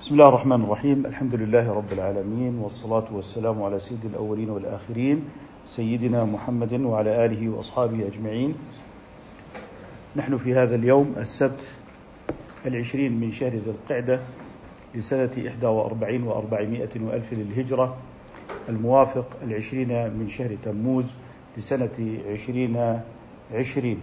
بسم الله الرحمن الرحيم. الحمد لله رب العالمين، والصلاة والسلام على سيد الأولين والآخرين سيدنا محمد وعلى آله وأصحابه أجمعين. نحن في هذا اليوم السبت 20 من شهر ذي القعدة لسنة 41 و400 وألف للهجرة، الموافق 20 من شهر تموز لسنة 2020.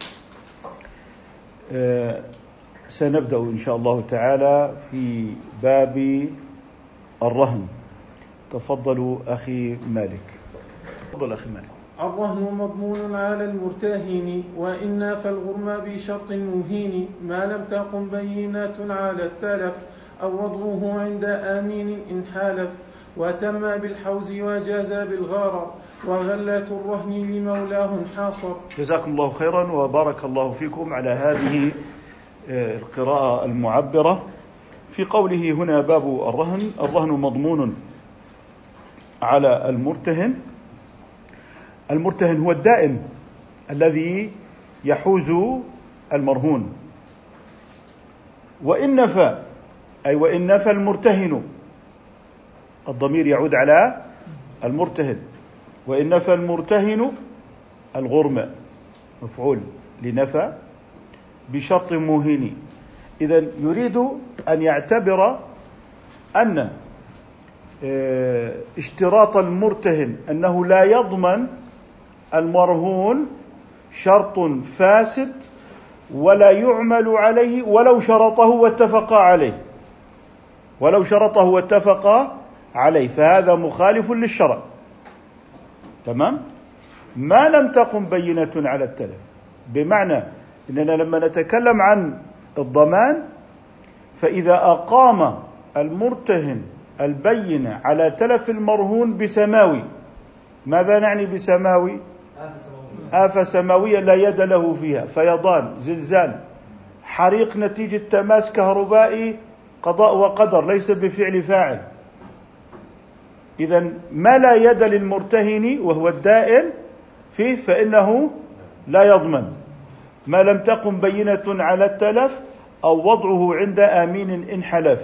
سنبدأ إن شاء الله تعالى في باب الرهن. تفضلوا أخي مالك. تفضل أخي مالك. الرهن مضمون على المرتهن، وإن فالغرم بشرط مهين، ما لم تقم بينات على التلف، أو وضعه عند آمين إن حالف، وتم بالحوز وجاز بالغرر، وغلة الرهن لمولاه حاصر. جزاكم الله خيرا وبارك الله فيكم على هذه القراءة المعبرة. في قوله هنا باب الرهن، الرهن مضمون على المرتهن. المرتهن هو الدائن الذي يحوز المرهون. وإن نفى، أي وإن نفى المرتهن، الضمير يعود على المرتهن. وإن نفى المرتهن الغرم مفعول لنفى بشرط مهين. إذن يريد أن يعتبر أن اشتراط المرتهن أنه لا يضمن المرهون شرط فاسد ولا يعمل عليه ولو شرطه واتفق عليه، فهذا مخالف للشرع. تمام؟ ما لم تقم بينة على التلف، بمعنى إننا لما نتكلم عن الضمان، فإذا أقام المرتهن البينة على تلف المرهون بسماوي، ماذا نعني بسماوي؟ آفة سماوية لا يد له فيها، فيضان، زلزال، حريق نتيجة تماس كهربائي، قضاء وقدر ليس بفعل فاعل. إذن ما لا يد للمرتهن وهو الدائن فيه فإنه لا يضمن، ما لم تقم بينة على التلف أو وضعه عند آمين إن حلف.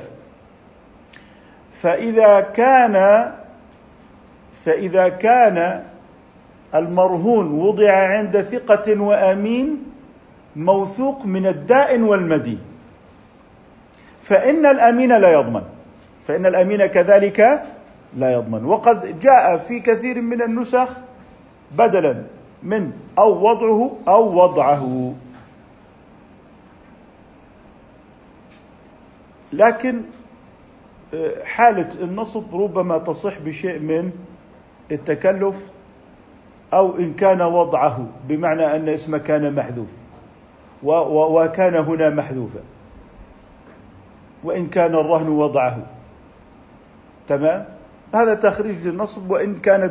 فإذا كان المرهون وضع عند ثقة وأمين موثوق من الدائن والمدين، فإن الأمين لا يضمن، فإن الأمين كذلك لا يضمن. وقد جاء في كثير من النسخ بدلا من أو وضعه أو وضعه. لكن حالة النصب ربما تصح بشيء من التكلف، أو إن كان وضعه بمعنى أن اسم كان محذوف وكان هنا محذوفا، وإن كان الرهن وضعه. تمام؟ هذا تخريج للنصب وإن كان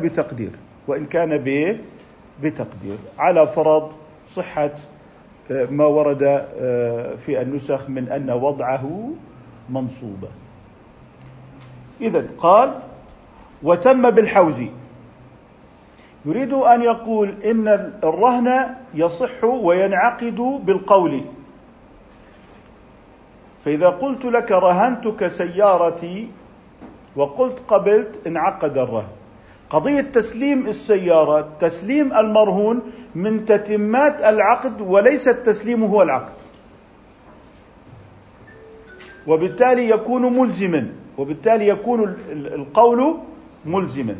بتقدير على فرض صحة ما ورد في النسخ من أن وضعه منصوبة. إذن قال وتم بالحوز، يريد أن يقول إن الرهن يصح وينعقد بالقول. فإذا قلت لك رهنتك سيارتي وقلت قبلت، انعقد الرهن. قضية تسليم السيارة، تسليم المرهون من تتمات العقد، وليس التسليم هو العقد، وبالتالي يكون القول ملزما.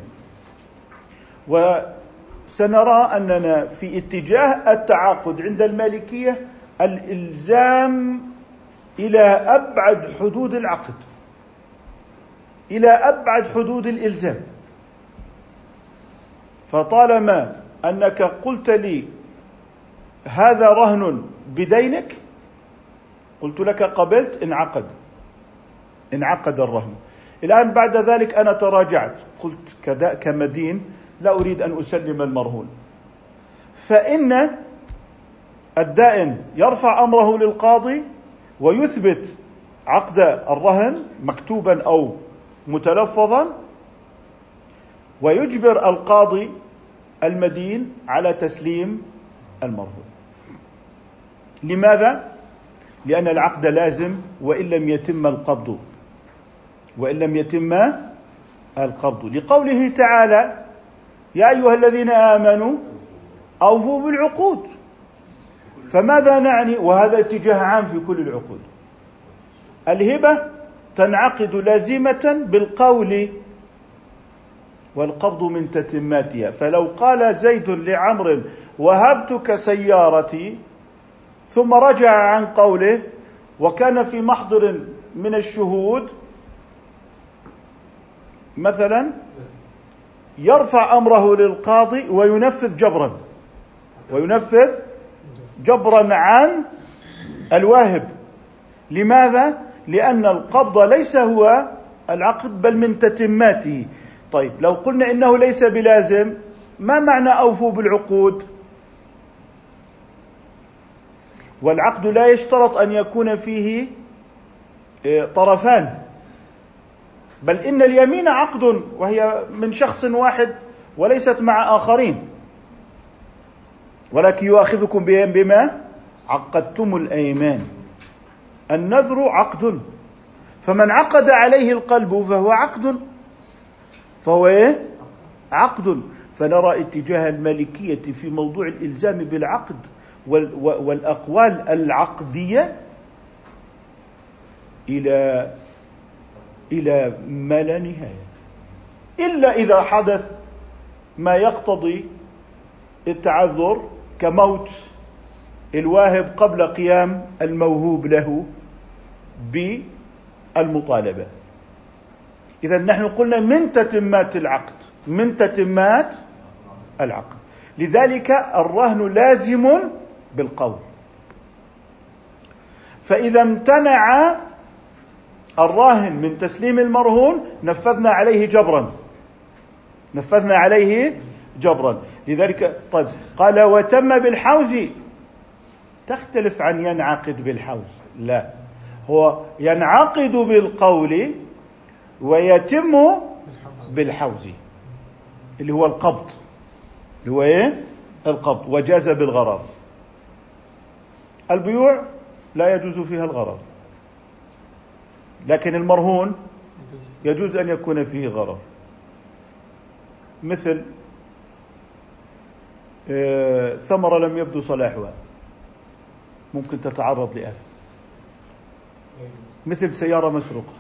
وسنرى أننا في اتجاه التعاقد عند المالكية الإلزام إلى أبعد حدود العقد، إلى أبعد حدود الإلزام. فطالما أنك قلت لي هذا رهن بدينك، قلت لك قبلت، انعقد الرهن. الآن بعد ذلك أنا تراجعت، قلت كذا كمدين لا أريد أن أسلم المرهون، فإن الدائن يرفع أمره للقاضي ويثبت عقد الرهن مكتوبا أو متلفظا، ويجبر القاضي المدين على تسليم المرهون. لماذا؟ لأن العقد لازم وإن لم يتم القبض. وإن لم يتم القبض، لقوله تعالى: يا أيها الذين آمنوا أوفوا بالعقود. فماذا نعني؟ وهذا اتجاه عام في كل العقود. الهبة تنعقد لازمة بالقول، والقبض من تتماتها. فلو قال زيد لعمرو: وهبتك سيارتي، ثم رجع عن قوله وكان في محضر من الشهود مثلا، يرفع أمره للقاضي وينفذ جبرا عن الواهب. لماذا؟ لأن القبض ليس هو العقد بل من تتماته. طيب، لو قلنا إنه ليس بلازم، ما معنى أوفوا بالعقود؟ والعقد لا يشترط أن يكون فيه طرفان، بل إن اليمين عقد وهي من شخص واحد وليست مع آخرين، ولكن يؤاخذكم بما عقدتم الأيمان. النذر عقد، فمن عقد عليه القلب فهو عقد. فنرى اتجاه المالكية في موضوع الإلزام بالعقد والأقوال العقدية إلى ما لا نهاية، إلا إذا حدث ما يقتضي التعذر كموت الواهب قبل قيام الموهوب له بالمطالبة. إذا نحن قلنا من تتمات العقد. لذلك الرهن لازم بالقول، فإذا امتنع الراهن من تسليم المرهون نفذنا عليه جبرا. لذلك طيب، قال وتم بالحوز، تختلف عن ينعقد بالحوز. لا، هو ينعقد بالقول ويتم بالحوز، اللي هو القبض، القبض. وجاز بالغرر. البيوع لا يجوز فيها الغرر، لكن المرهون يجوز أن يكون فيه غرر. مثل ثمرة لم يبدو صلاحها، ممكن تتعرض لأذى. مثل سيارة مسروقة،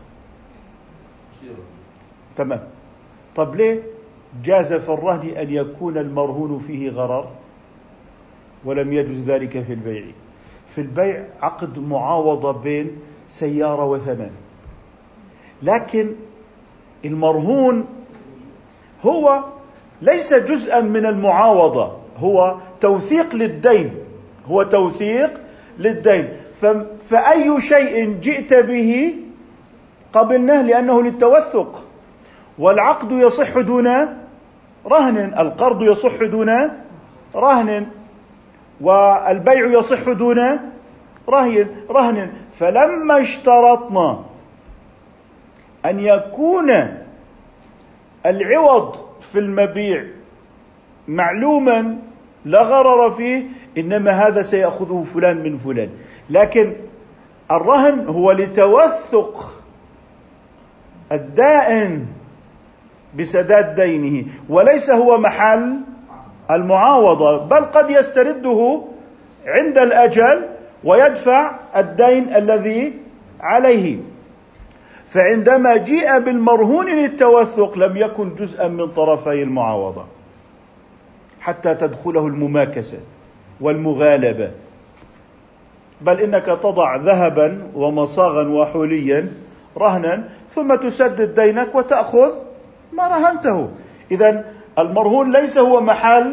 تمام. طب ليه جاز في الرهن أن يكون المرهون فيه غرر ولم يجوز ذلك في البيع؟ في البيع عقد معاوضة بين سيارة وثمن، لكن المرهون هو ليس جزءا من المعاوضة، هو توثيق للدين. فأي شيء جئت به قبلناه لأنه للتوثق. والعقد يصح دون رهن، القرض يصح دون رهن، والبيع يصح دون رهن. فلما اشترطنا أن يكون العوض في المبيع معلوما لا غرر فيه، إنما هذا سيأخذه فلان من فلان. لكن الرهن هو لتوثق الدائن بسداد دينه، وليس هو محل المعاوضة، بل قد يسترده عند الأجل ويدفع الدين الذي عليه. فعندما جيء بالمرهون للتوثق لم يكن جزءا من طرفي المعاوضة حتى تدخله المماكسة والمغالبة، بل إنك تضع ذهبا ومصاغا وحليا رهنا ثم تسدد دينك وتأخذ ما رهنته. إذن المرهون ليس هو محل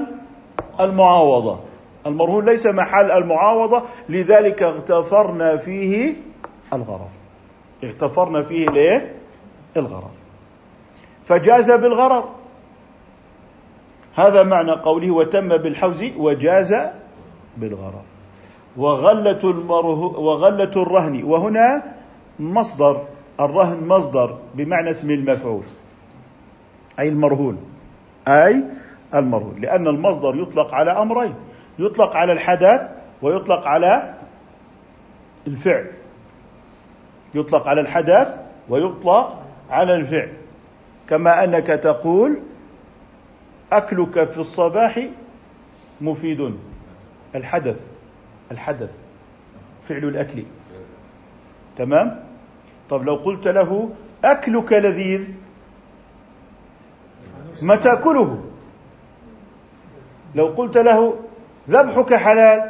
المعاوضة، لذلك اغتفرنا فيه الغرر، فجاز بالغرر. هذا معنى قوله وتم بالحوز وجاز بالغرر. وغلة الرهن، وهنا مصدر الرهن مصدر بمعنى اسم المفعول، أي المرهون، لأن المصدر يطلق على أمرين: يطلق على الحدث ويطلق على الفعل. على الفعل، كما أنك تقول أكلك في الصباح مفيد. الحدث فعل الأكل. تمام. طب لو قلت له أكلك لذيذ، ما تأكله. لو قلت له ذبحك حلال،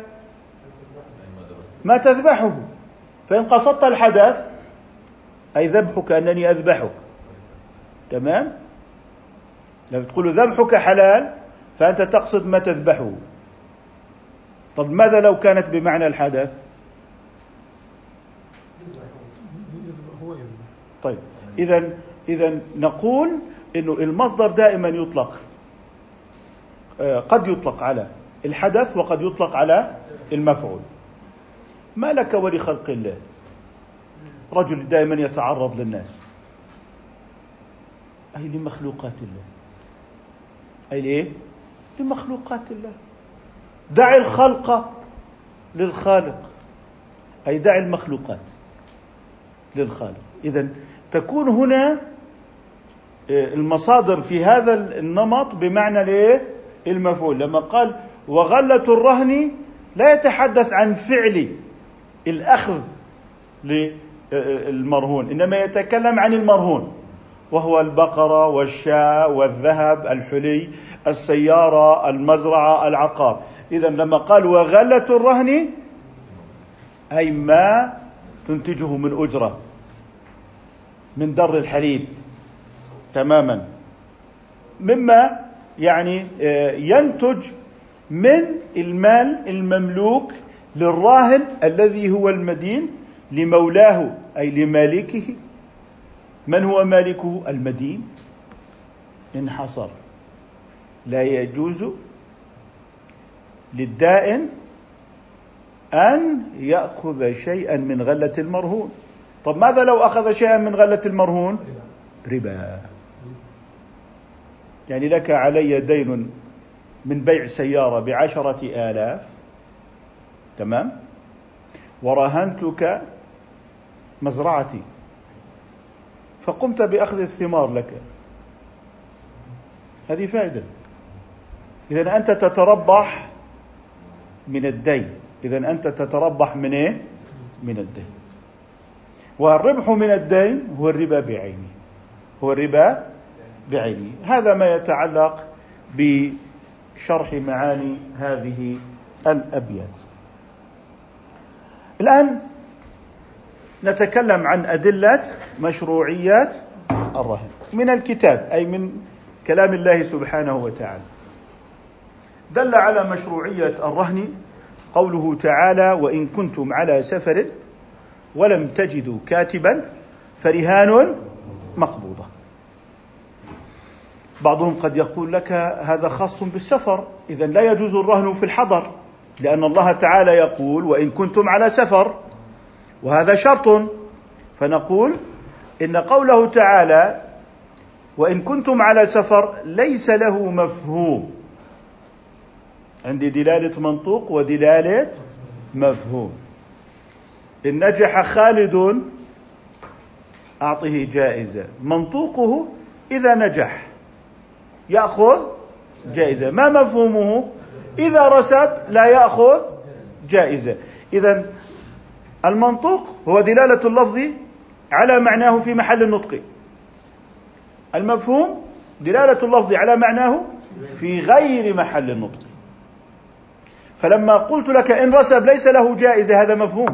ما تذبحه. فإن قصدت الحدث أي ذبحك أنني أذبحك. تمام. لو تقول ذبحك حلال فأنت تقصد ما تذبحه. طب ماذا لو كانت بمعنى الحدث؟ طيب إذن نقول إنه المصدر دائما يطلق، قد يطلق على الحدث وقد يطلق على المفعول. ما لك ولخلق الله؟ رجل دائما يتعرض للناس، أي لمخلوقات الله. أي ليه؟ لمخلوقات الله. دع الخلق للخالق، أي دع المخلوقات للخالق. إذن تكون هنا المصادر في هذا النمط بمعنى ليه؟ المفعول. لما قال وغلة الرهن لا يتحدث عن فعل الأخذ للمرهون، إنما يتكلم عن المرهون، وهو البقرة والشاة والذهب، الحلي، السيارة، المزرعة، العقار. إذن لما قال وغلة الرهن أي ما تنتجه من أجرة، من در الحليب تماما، مما يعني ينتج من المال المملوك للراهن الذي هو المدين لمولاه أي لمالكه. من هو مالكه؟ المدين. انحصر. لا يجوز للدائن أن يأخذ شيئا من غلة المرهون. طب ماذا لو أخذ شيئا من غلة المرهون؟ ربا. يعني لك علي دين من بيع سيارة ب10,000، تمام، ورهنتك مزرعتي فقمت بأخذ الثمار لك، هذه فائدة. إذن أنت تتربح من الدين. إذن أنت تتربح من إيه؟ من الدين. والربح من الدين هو الربا بعينه، هو الربا بعينه. هذا ما يتعلق بشرح معاني هذه الأبيات. الآن نتكلم عن أدلة مشروعيات الرهن من الكتاب، أي من كلام الله سبحانه وتعالى. دل على مشروعية الرهن قوله تعالى وإن كنتم على سفر ولم تجدوا كاتبا فرهان مقبوضة. بعضهم قد يقول لك هذا خاص بالسفر، إذن لا يجوز الرهن في الحضر، لأن الله تعالى يقول وإن كنتم على سفر، وهذا شرط. فنقول إن قوله تعالى وإن كنتم على سفر ليس له مفهوم. عندي دلالة منطوق ودلالة مفهوم. إن نجح خالد أعطه جائزة. منطوقه إذا نجح يأخذ جائزة. ما مفهومه؟ إذا رسب لا يأخذ جائزة. إذن المنطوق هو دلالة اللفظ على معناه في محل النطق. المفهوم دلالة اللفظ على معناه في غير محل النطق. فلما قلت لك إن رسب ليس له جائزة هذا مفهوم.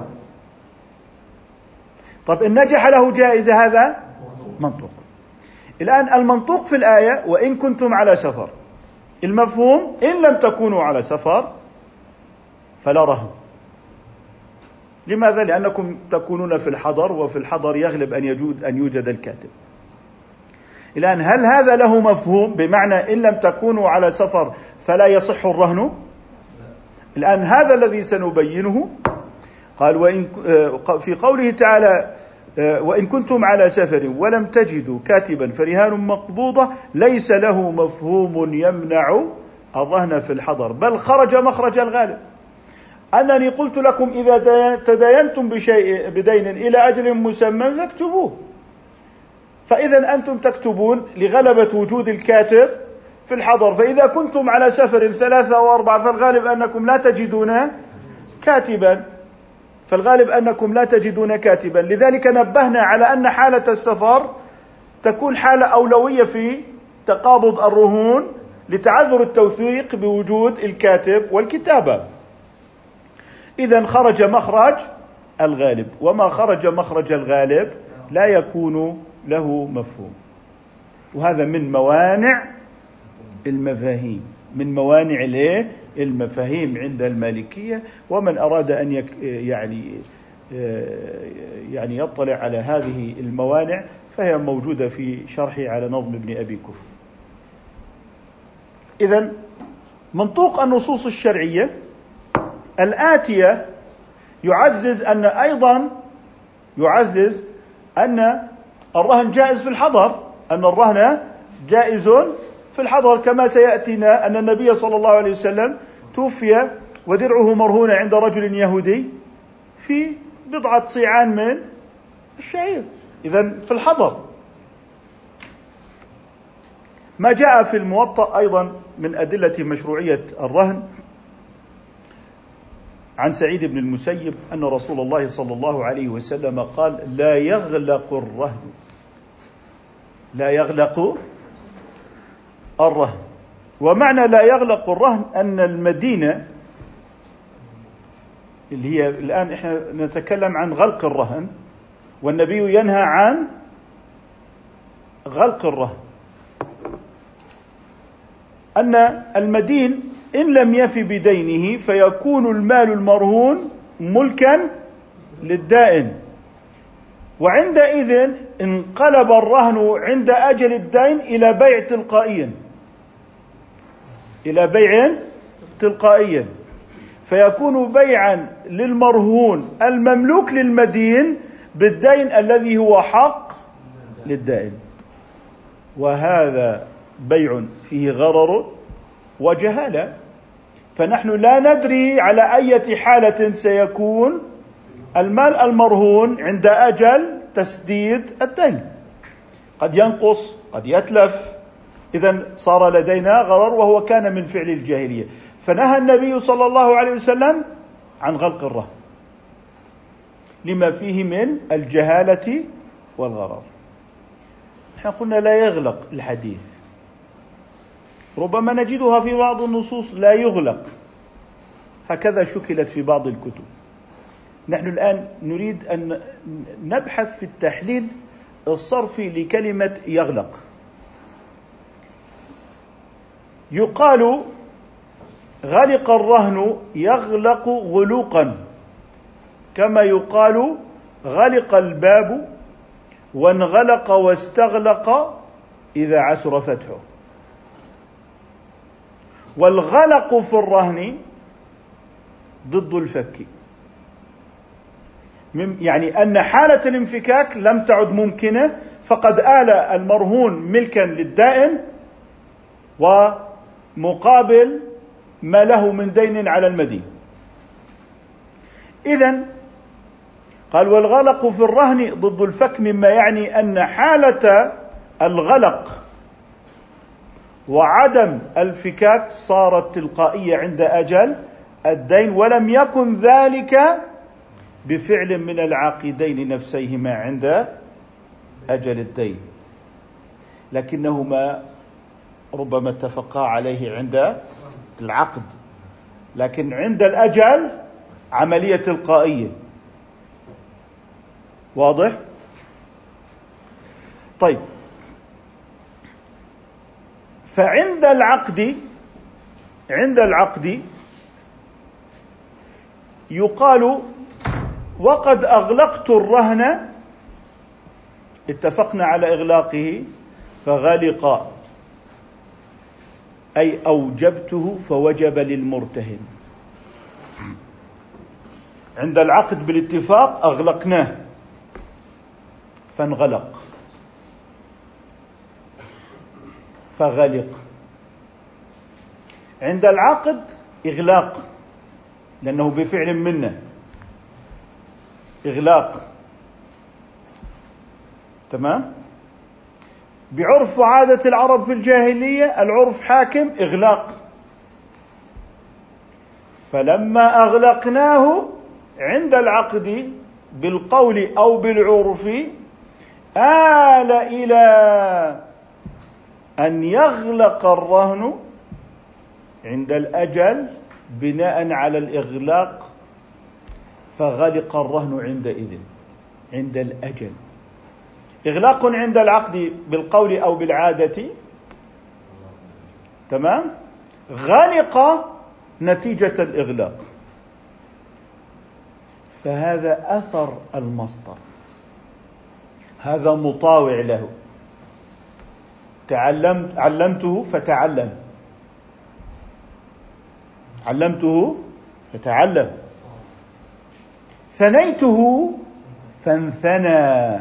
طب إن نجح له جائزة هذا منطوق. الآن المنطوق في الآية وإن كنتم على سفر، المفهوم إن لم تكونوا على سفر فلا رهن. لماذا؟ لأنكم تكونون في الحضر، وفي الحضر يغلب أن يوجد الكاتب. الآن هل هذا له مفهوم بمعنى إن لم تكونوا على سفر فلا يصح الرهن؟ الآن هذا الذي سنبينه. قال في قوله تعالى وإن كنتم على سفر ولم تجدوا كاتبا فرهان مقبوضة ليس له مفهوم يمنع الرهن في الحضر، بل خرج مخرج الغالب. أنني قلت لكم إذا تداينتم بدين إلى أجل مسمى فاكتبوه، فإذا أنتم تكتبون لغلبة وجود الكاتب في الحضر، فإذا كنتم على سفر 3 أو 4 فالغالب أنكم لا تجدون كاتبا. لذلك نبهنا على أن حالة السفر تكون حالة أولوية في تقابض الرهون لتعذر التوثيق بوجود الكاتب والكتابة. إذن خرج مخرج الغالب، وما خرج مخرج الغالب لا يكون له مفهوم. وهذا من موانع المفاهيم، المفاهيم عند المالكية. ومن أراد أن يعني يطلع على هذه الموانع فهي موجودة في شرحي على نظم ابن أبي كفر. إذن منطوق النصوص الشرعية الآتية يعزز أن الرهن جائز في الحضر، كما سيأتينا أن النبي صلى الله عليه وسلم توفي ودرعه مرهونة عند رجل يهودي في 1 صيعان من الشعير، إذن في الحضر. ما جاء في الموطأ أيضا من أدلة مشروعية الرهن عن سعيد بن المسيب أن رسول الله صلى الله عليه وسلم قال: لا يغلق الرهن. ومعنى لا يغلق الرهن أن المدينة اللي هي الآن إحنا نتكلم عن غلق الرهن، والنبي ينهى عن غلق الرهن، أن المدين إن لم يفي بدينه فيكون المال المرهون ملكا للدائن، وعندئذ انقلب الرهن عند أجل الدين إلى بيع تلقائيا، فيكون بيعا للمرهون المملوك للمدين بالدين الذي هو حق للدائن. وهذا بيع فيه غرر وجهالة، فنحن لا ندري على أي حالة سيكون المال المرهون عند أجل تسديد الدين، قد ينقص قد يتلف. إذن صار لدينا غرر، وهو كان من فعل الجاهلية، فنهى النبي صلى الله عليه وسلم عن غلق الرهن لما فيه من الجهالة والغرر. نحن قلنا لا يغلق الحديث، ربما نجدها في بعض النصوص لا يغلق، هكذا شكلت في بعض الكتب. نحن الآن نريد أن نبحث في التحليل الصرفي لكلمة يغلق. يقال غلق الرهن يغلق غلوقا، كما يقال غلق الباب وانغلق واستغلق إذا عسر فتحه. والغلق في الرهن ضد الفك، يعني أن حالة الانفكاك لم تعد ممكنة، فقد آل المرهون ملكا للدائن ومقابل ما له من دين على المدين. إذن قال: والغلق في الرهن ضد الفك، مما يعني أن حالة الغلق وعدم الفكاك صارت تلقائية عند أجل الدين، ولم يكن ذلك بفعل من العاقدين نفسيهما عند أجل الدين، لكنهما ربما اتفقا عليه عند العقد، لكن عند الأجل عملية تلقائية. واضح؟ طيب، فعند العقد يقال: وقد أغلقت الرهن، اتفقنا على إغلاقه فغلق، أي أوجبته فوجب للمرتهن. عند العقد بالاتفاق أغلقناه فانغلق فغلق. عند العقد إغلاق لأنه بفعل منا، إغلاق، تمام؟ بعرف وعادة العرب في الجاهلية العرف حاكم إغلاق، فلما أغلقناه عند العقد بالقول أو بالعرف آل إلى أن يغلق الرهن عند الأجل بناء على الإغلاق، فغلق الرهن عندئذ عند الأجل. إغلاق عند العقد بالقول أو بالعادة، تمام، غلق نتيجة الإغلاق، فهذا أثر المصدر، هذا مطاوع له. علمته فتعلم، علمته فتعلم، ثنيته فانثنى،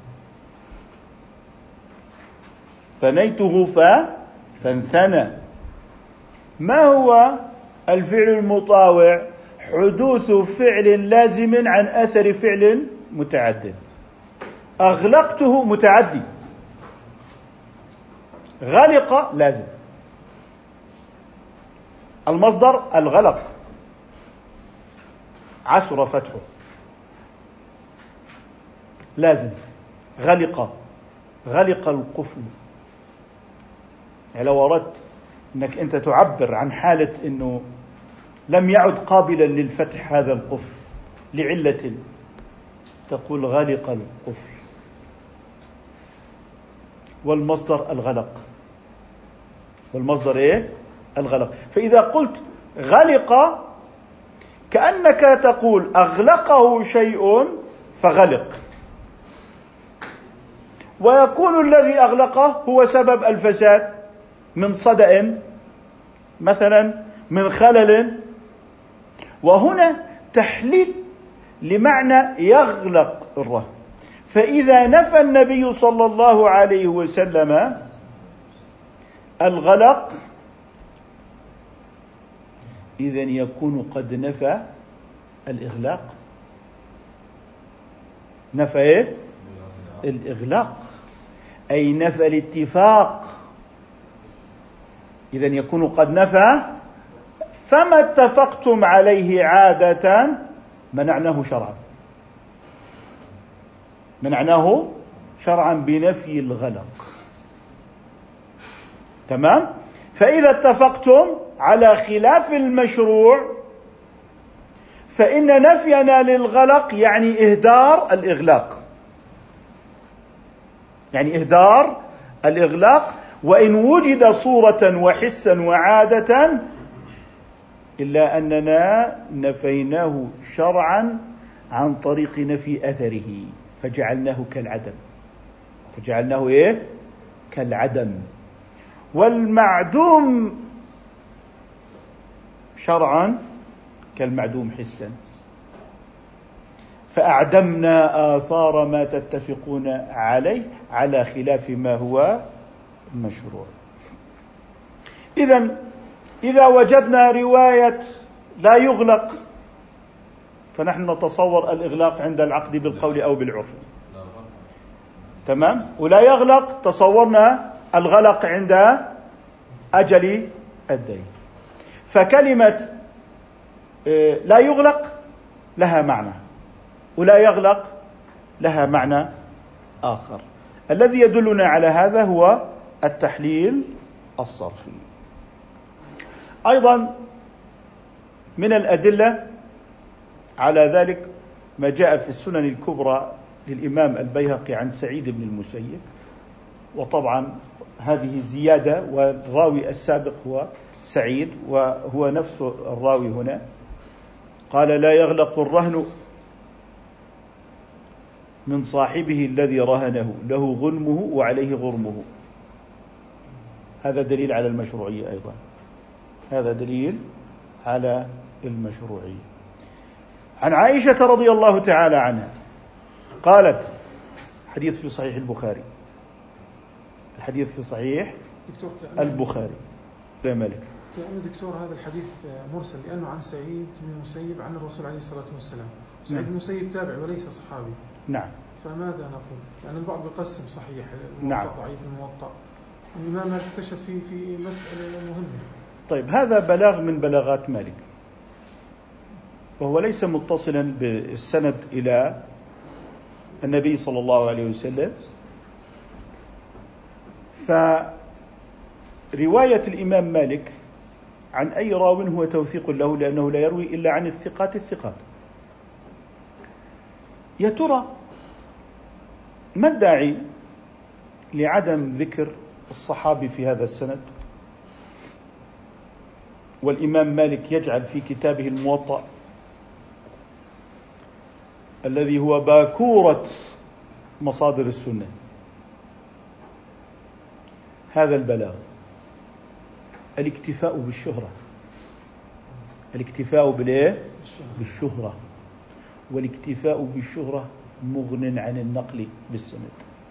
ثنيته فانثنى. ما هو الفعل المطاوع؟ حدوث فعل لازم عن أثر فعل متعد. أغلقته متعدي، غلق لازم. المصدر الغلق، عسر فتحه لازم، غلق القفل. يعني لو أردت أنك أنت تعبر عن حالة أنه لم يعد قابلا للفتح هذا القفل لعلة، تقول غلق القفل، والمصدر الغلق، والمصدر إيه؟ الغلق. فإذا قلت غلق كأنك تقول أغلقه شيء فغلق، ويكون الذي أغلقه هو سبب الفساد من صدأ مثلا، من خلل. وهنا تحليل لمعنى يغلق الرهن. فإذا نفى النبي صلى الله عليه وسلم الغلق إذن يكون قد نفى الإغلاق. نفى إيه؟ الإغلاق، أي نفى الاتفاق. إذن يكون قد نفى، فما اتفقتم عليه عادة منعناه شرعا، منعناه شرعا بنفي الغلق، تمام. فإذا اتفقتم على خلاف المشروع فإن نفينا للغلق يعني إهدار الإغلاق، يعني إهدار الإغلاق. وإن وجد صورة وحسا وعادة إلا أننا نفيناه شرعا عن طريق نفي أثره، فجعلناه كالعدم، فجعلناه إيه؟ كالعدم. والمعدوم شرعا كالمعدوم حسا، فأعدمنا آثار ما تتفقون عليه على خلاف ما هو المشروع. إذن إذا وجدنا رواية لا يغلق فنحن نتصور الإغلاق عند العقد بالقول أو بالعرف، تمام. ولا يغلق تصورنا الغلق عند أجل الدين. فكلمة لا يغلق لها معنى، ولا يغلق لها معنى آخر. الذي يدلنا على هذا هو التحليل الصرفي. أيضا من الأدلة على ذلك ما جاء في السنن الكبرى للإمام البيهقي عن سعيد بن المسيب، وطبعا هذه زيادة، والراوي السابق هو سعيد وهو نفس الراوي هنا. قال لا يغلق الرهن من صاحبه الذي رهنه، له غنمه وعليه غرمه. هذا دليل على المشروعية أيضا، هذا دليل على المشروعية. عن عائشة رضي الله تعالى عنها قالت، حديث في صحيح البخاري، الحديث في صحيح البخاري. مالك دكتور هذا الحديث مرسل لأنه عن سعيد بن المسيب عن الرسول عليه الصلاة والسلام. سعيد بن المسيب تابع وليس صحابي. نعم. فماذا نقول؟ يعني البعض يقسم صحيح الموطأ نعم. ضعيف الموطأ. الإمام مالك استشهد في مسألة مهمة. طيب هذا بلاغ من بلاغات مالك، وهو ليس متصلا بالسند إلى النبي صلى الله عليه وسلم. فرواية الإمام مالك عن أي راو هو توثيق له، لأنه لا يروي إلا عن الثقات. يا ترى ما الداعي لعدم ذكر الصحابي في هذا السند، والإمام مالك يجعل في كتابه الموطأ الذي هو باكورة مصادر السنة هذا البلاغ؟ الاكتفاء بالشهرة. الاكتفاء بالشهرة، والاكتفاء بالشهرة مغن عن النقل بالسند.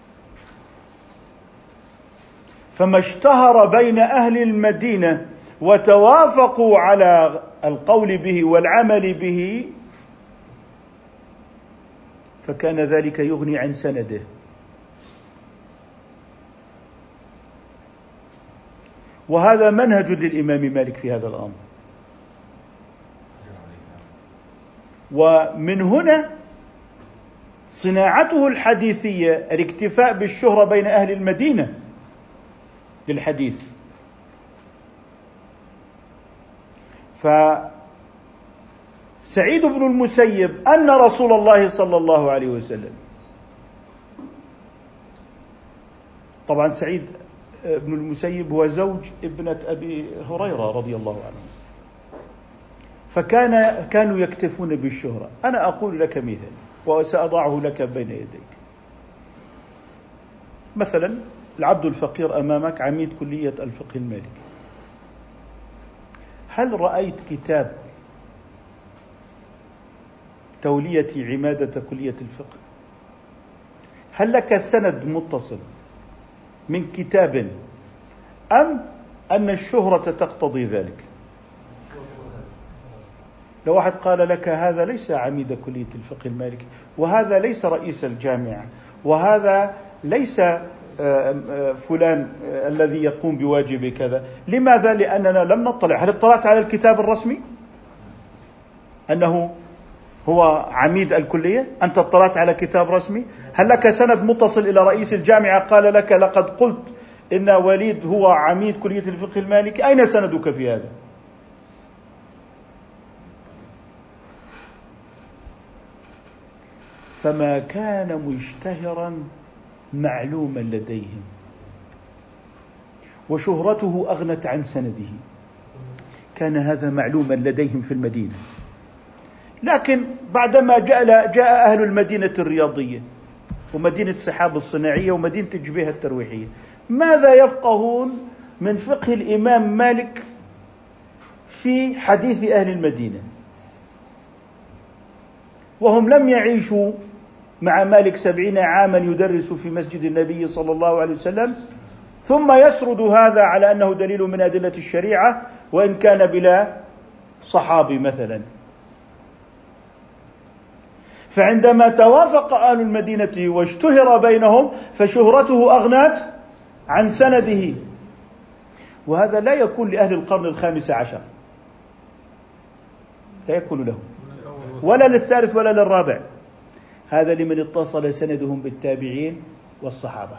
فما اشتهر بين أهل المدينة وتوافقوا على القول به والعمل به فكان ذلك يغني عن سنده. وهذا منهج للإمام مالك في هذا الأمر. ومن هنا صناعته الحديثية الاكتفاء بالشهرة بين أهل المدينة للحديث. فسعيد بن المسيب أن رسول الله صلى الله عليه وسلم، طبعا سعيد بن المسيب هو زوج ابنة أبي هريرة رضي الله عنه، كانوا يكتفون بالشهرة. أنا أقول لك مثال وسأضعه لك بين يديك. مثلا العبد الفقير أمامك عميد كلية الفقه المالكي، هل رأيت كتاب تولية عمادة كلية الفقه؟ هل لك سند متصل من كتاب أم أن الشهرة تقتضي ذلك؟ لو واحد قال لك هذا ليس عميد كلية الفقه المالكي، وهذا ليس رئيس الجامعة، وهذا ليس فلان الذي يقوم بواجب كذا، لماذا؟ لأننا لم نطلع. هل اطلعت على الكتاب الرسمي أنه هو عميد الكلية؟ أنت اطلعت على كتاب رسمي؟ هل لك سند متصل إلى رئيس الجامعة قال لك لقد قلت إن وليد هو عميد كلية الفقه المالكي؟ أين سندك في هذا؟ فما كان مشتهرا معلوما لديهم، وشهرته أغنت عن سنده، كان هذا معلوما لديهم في المدينة. لكن بعدما جاء أهل المدينة الرياضية ومدينة سحاب الصناعية ومدينة الجبيهة الترويحية، ماذا يفقهون من فقه الإمام مالك في حديث أهل المدينة؟ وهم لم يعيشوا مع مالك 70 عاما يدرس في مسجد النبي صلى الله عليه وسلم، ثم يسرد هذا على أنه دليل من أدلة الشريعة وإن كان بلا صحابي مثلا. فعندما توافق أهل المدينة واشتهر بينهم فشهرته أغنت عن سنده. وهذا لا يكون لأهل القرن الخامس عشر، لا يكون له، ولا للثالث ولا للرابع. هذا لمن اتصل سندهم بالتابعين والصحابة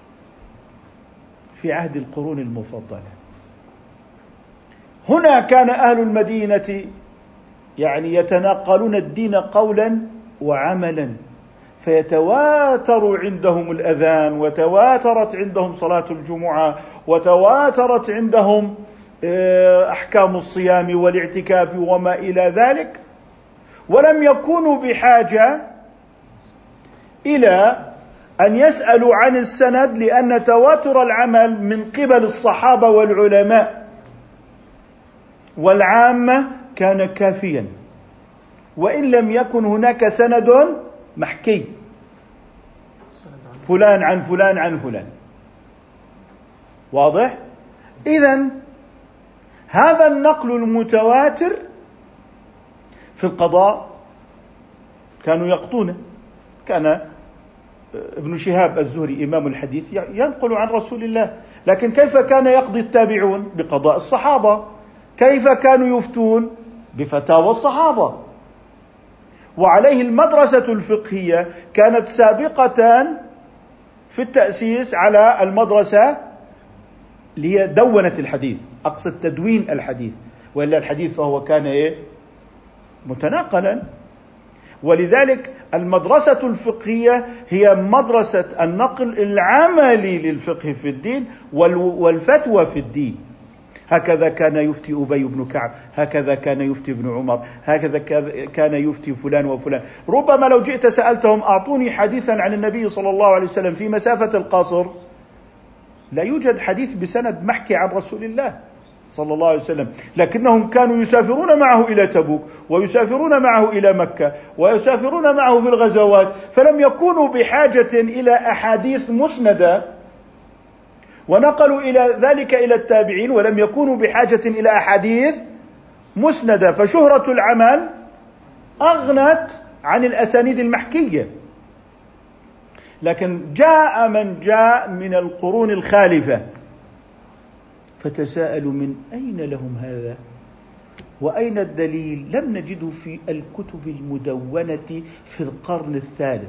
في عهد القرون المفضلة. هنا كان أهل المدينة يتناقلون الدين قولا وعملا، فيتواتر عندهم الأذان، وتواترت عندهم صلاة الجمعة، وتواترت عندهم أحكام الصيام والاعتكاف وما إلى ذلك، ولم يكونوا بحاجة إلى أن يسألوا عن السند، لأن تواتر العمل من قبل الصحابة والعلماء والعامة كان كافيا، وإن لم يكن هناك سند محكي فلان عن فلان عن فلان. واضح؟ إذن هذا النقل المتواتر في القضاء كانوا يقضون. كان ابن شهاب الزهري إمام الحديث ينقل عن رسول الله، لكن كيف كان يقضي التابعون؟ بقضاء الصحابة. كيف كانوا يفتون؟ بفتاوى الصحابة. وعليه المدرسة الفقهية كانت سابقة في التأسيس على المدرسة اللي هي دونت الحديث، أقصد تدوين الحديث، وإلا الحديث فهو كان متناقلا. ولذلك المدرسة الفقهية هي مدرسة النقل العملي للفقه في الدين والفتوى في الدين. هكذا كان يفتي أبي بن كعب، هكذا كان يفتي ابن عمر، هكذا كان يفتي فلان وفلان. ربما لو جئت سألتهم أعطوني حديثا عن النبي صلى الله عليه وسلم في مسافة القصر، لا يوجد حديث بسند محكي عن رسول الله صلى الله عليه وسلم، لكنهم كانوا يسافرون معه إلى تبوك، ويسافرون معه إلى مكة، ويسافرون معه في الغزوات، فلم يكونوا بحاجة إلى أحاديث مسندة، ونقلوا إلى ذلك إلى التابعين، ولم يكونوا بحاجة إلى أحاديث مسندة، فشهرة العمل أغنت عن الأسانيد المحكية. لكن جاء من جاء من القرون الخالفة فتساءلوا من أين لهم هذا وأين الدليل؟ لم نجده في الكتب المدونة في القرن الثالث.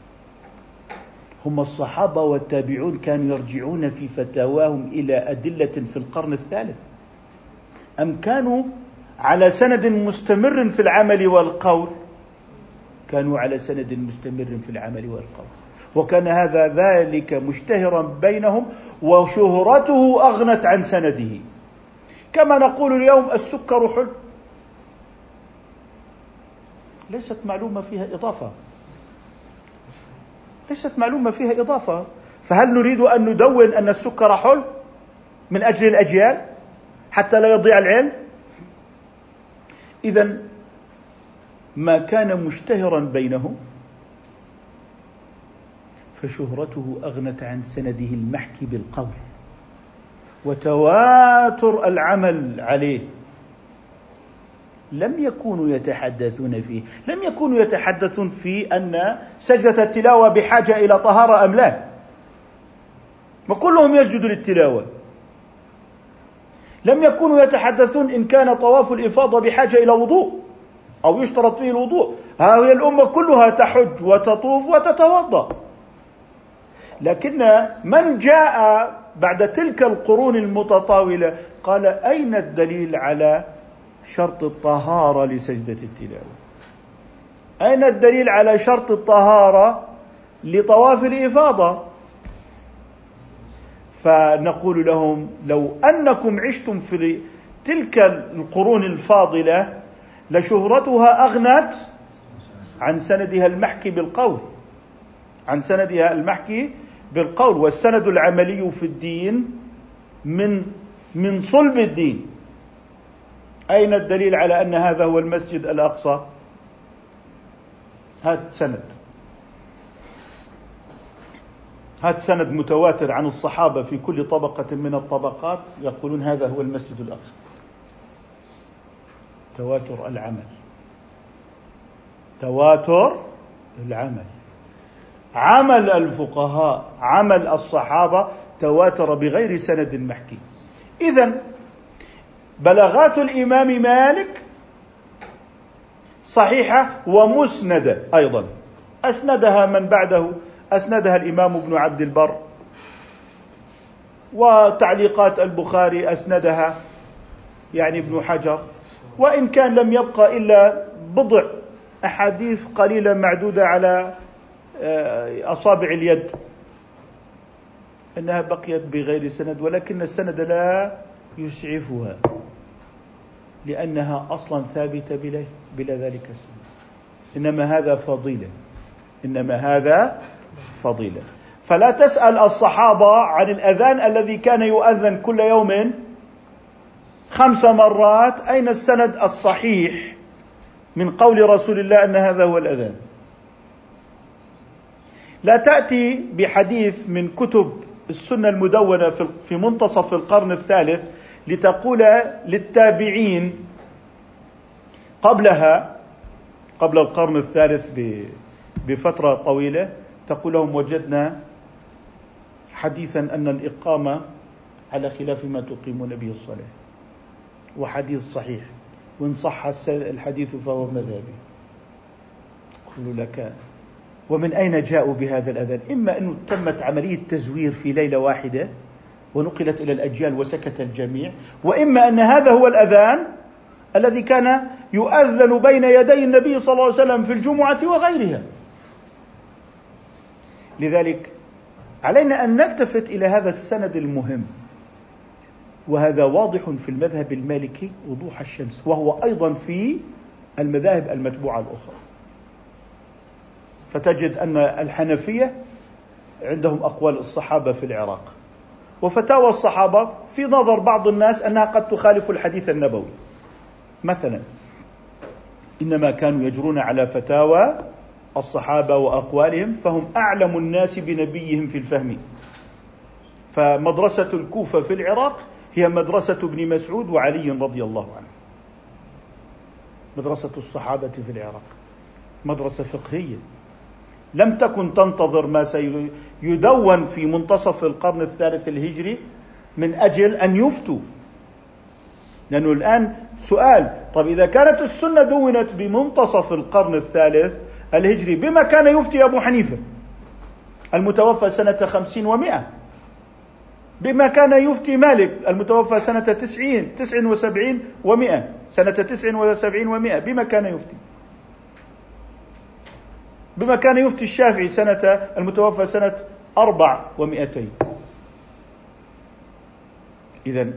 هم الصحابة والتابعون كانوا يرجعون في فتاواهم إلى أدلة في القرن الثالث، أم كانوا على سند مستمر في العمل والقول؟ كانوا على سند مستمر في العمل والقول، وكان هذا ذلك مشتهرا بينهم، وشهرته أغنت عن سنده. كما نقول اليوم السكر حلو، ليست معلومة فيها إضافة، ليست معلومة فيها إضافة. فهل نريد أن ندون أن السكر حلو من أجل الأجيال حتى لا يضيع العلم؟ إذن ما كان مشتهرا بينهم فشهرته أغنت عن سنده المحكي بالقول وتواتر العمل عليه. لم يكونوا يتحدثون فيه، لم يكونوا يتحدثون في أن سجدة التلاوة بحاجة إلى طهارة أم لا، وكلهم يسجد للتلاوة. لم يكونوا يتحدثون إن كان طواف الإفاضة بحاجة إلى وضوء أو يشترط فيه الوضوء. ها هي الأمة كلها تحج وتطوف وتتوضأ. لكن من جاء بعد تلك القرون المتطاولة قال أين الدليل على شرط الطهارة لسجدة التلاوة؟ أين الدليل على شرط الطهارة لطواف الإفاضة؟ فنقول لهم لو أنكم عشتم في تلك القرون الفاضلة لشهرتها أغنت عن سندها المحكي بالقول، عن سندها المحكي بالقول. والسند العملي في الدين من صلب الدين. أين الدليل على أن هذا هو المسجد الأقصى؟ هات سند متواتر عن الصحابة في كل طبقة من الطبقات يقولون هذا هو المسجد الأقصى. تواتر العمل، تواتر العمل، عمل الفقهاء، عمل الصحابة تواتر بغير سند محكي. إذن بلاغات الإمام مالك صحيحة ومسندة أيضا، أسندها من بعده، أسندها الإمام ابن عبد البر، وتعليقات البخاري أسندها ابن حجر، وإن كان لم يبقى إلا بضع أحاديث قليلة معدودة على أصابع اليد أنها بقيت بغير سند، ولكن السند لا يسعفها لأنها أصلا ثابتة بلا ذلك السند. إنما هذا فضيلة، إنما هذا فضيلة. فلا تسأل الصحابة عن الأذان الذي كان يؤذن كل يوم 5 مرات أين السند الصحيح من قول رسول الله أن هذا هو الأذان. لا تأتي بحديث من كتب السنة المدونة في منتصف القرن الثالث لتقول للتابعين قبل القرن الثالث بفترة طويلة تقول لهم وجدنا حديثا أن الإقامة على خلاف ما تقيمون به الصلاة، وحديث صحيح، وإن صح الحديث فهو مذهبي. أقول لك ومن أين جاءوا بهذا الأذان؟ إما أنه تمت عملية تزوير في ليلة واحدة ونقلت إلى الأجيال وسكت الجميع، وإما أن هذا هو الأذان الذي كان يؤذن بين يدي النبي صلى الله عليه وسلم في الجمعة وغيرها. لذلك علينا أن نلتفت إلى هذا السند المهم، وهذا واضح في المذهب المالكي وضوح الشمس، وهو أيضا في المذاهب المتبوعة الأخرى. فتجد أن الحنفية عندهم أقوال الصحابة في العراق، وفتاوى الصحابة في نظر بعض الناس أنها قد تخالف الحديث النبوي. مثلا إنما كانوا يجرون على فتاوى الصحابة وأقوالهم، فهم أعلم الناس بنبيهم في الفهم. فمدرسة الكوفة في العراق هي مدرسة ابن مسعود وعلي رضي الله عنه. مدرسة الصحابة في العراق مدرسة فقهية لم تكن تنتظر ما سيدون في منتصف القرن الثالث الهجري من أجل أن يفتوا. لأنه الآن سؤال، طب إذا كانت السنة دونت بمنتصف القرن الثالث الهجري، بما كان يفتي أبو حنيفة المتوفى سنة 50 و100؟ بما كان يفتي مالك المتوفى سنة 79 و100، سنة 79 و100 بما كان يفتي؟ بما كان يفتي الشافعي المتوفى سنة 400. إذن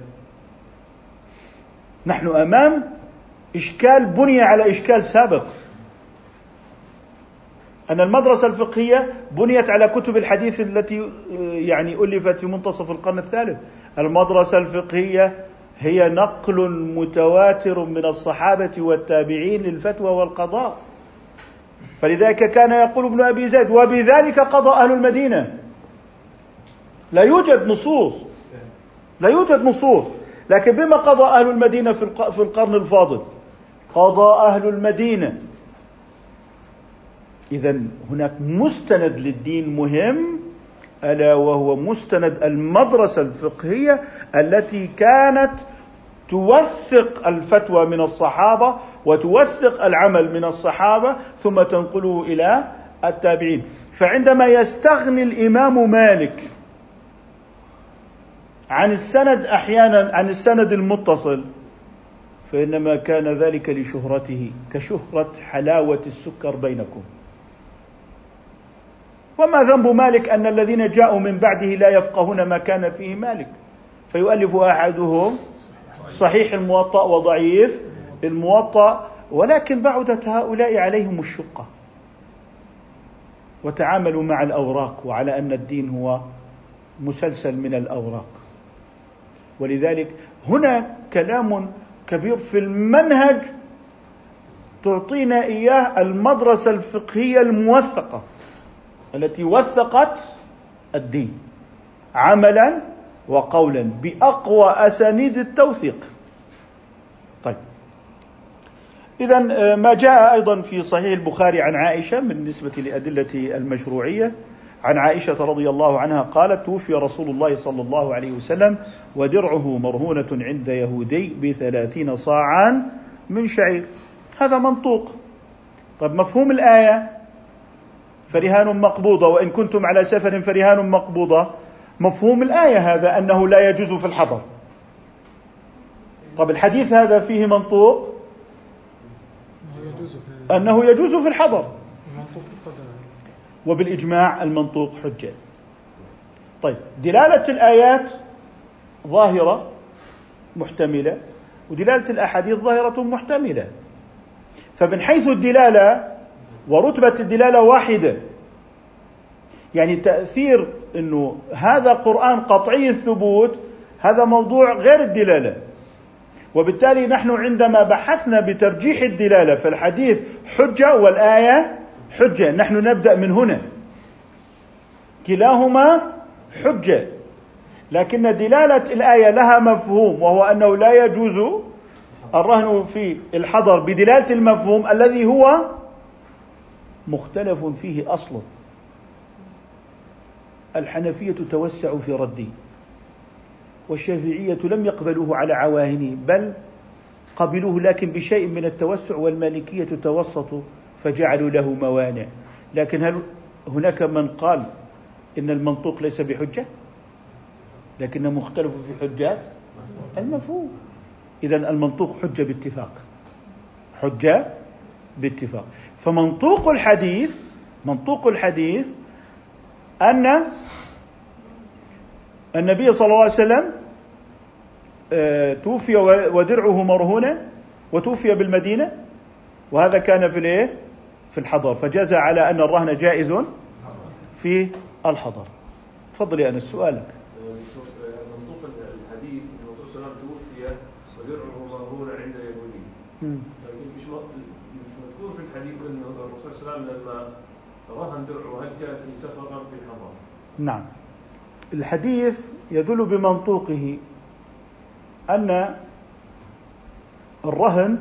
نحن أمام إشكال بني على إشكال سابق، أن المدرسة الفقهية بنيت على كتب الحديث التي ألفت في منتصف القرن الثالث. المدرسة الفقهية هي نقل متواتر من الصحابة والتابعين للفتوى والقضاء. فلذلك كان يقول ابن أبي زيد وبذلك قضى أهل المدينة. لا يوجد نصوص، لكن بما قضى أهل المدينة في القرن الفاضل؟ قضى أهل المدينة. إذن هناك مستند للدين مهم، ألا وهو مستند المدرسة الفقهية التي كانت توثق الفتوى من الصحابة وتوثق العمل من الصحابة ثم تنقله إلى التابعين. فعندما يستغني الإمام مالك عن السند أحيانا عن السند المتصل، فإنما كان ذلك لشهرته كشهرة حلاوة السكر بينكم. وما ذنب مالك أن الذين جاءوا من بعده لا يفقهون ما كان فيه مالك، فيؤلف أحدهم صحيح الموطأ وضعيف الموطأ، ولكن بعدت هؤلاء عليهم الشقة وتعاملوا مع الأوراق، وعلى أن الدين هو مسلسل من الأوراق. ولذلك هنا كلام كبير في المنهج تعطينا إياه المدرسة الفقهية الموثقة التي وثقت الدين عملا وقولا بأقوى أسانيد التوثيق. طيب، إذن ما جاء أيضا في صحيح البخاري عن عائشة بالنسبة لأدلة المشروعية، عن عائشة رضي الله عنها قالت: توفي رسول الله صلى الله عليه وسلم ودرعه مرهونة عند يهودي ب30 صاعا من شعير. هذا منطوق. طب مفهوم الآية فرهان مقبوضة وإن كنتم على سفر فرهان مقبوضة، مفهوم الآية هذا أنه لا يجوز في الحضر. طب الحديث هذا فيه منطوق أنه يجوز في الحضر، وبالإجماع المنطوق حجة. طيب، دلالة الآيات ظاهرة محتملة، ودلالة الأحاديث ظاهرة محتملة. فمن حيث الدلالة ورتبة الدلالة واحدة، يعني تأثير أنه هذا قرآن قطعي الثبوت هذا موضوع غير الدلالة. وبالتالي نحن عندما بحثنا بترجيح الدلالة فالحديث حجة والآية حجة، نحن نبدأ من هنا، كلاهما حجة، لكن دلالة الآية لها مفهوم، وهو أنه لا يجوز الرهن في الحضر بدلالة المفهوم الذي هو مختلف فيه أصلا. الحنفية توسعوا في رده، والشافعية لم يقبلوه على عواهنه بل قبلوه لكن بشيء من التوسع، والمالكية توسطوا فجعلوا له موانع. لكن هل هناك من قال إن المنطوق ليس بحجة؟ لكنهم اختلفوا في حجات المفهوم. إذن المنطوق حجة باتفاق، حجة باتفاق. فمنطوق الحديث أن النبي صلى الله عليه وسلم توفي ودرعه مرهونة، وتوفي بالمدينة، وهذا كان في الحضر، فجاز على أن الرهن جائز في الحضر. تفضل يا أنس سؤالك. منطوق الحديث الرسول صلى الله عليه وسلم توفي ودرعه مرهون عند يهودي، مش مذكور في الحديث أن الرسول صلى الله عليه وسلم لما رهن درعه هل كان في سفر أم في الحضر؟ نعم، الحديث يدل بمنطوقه أن الرهن،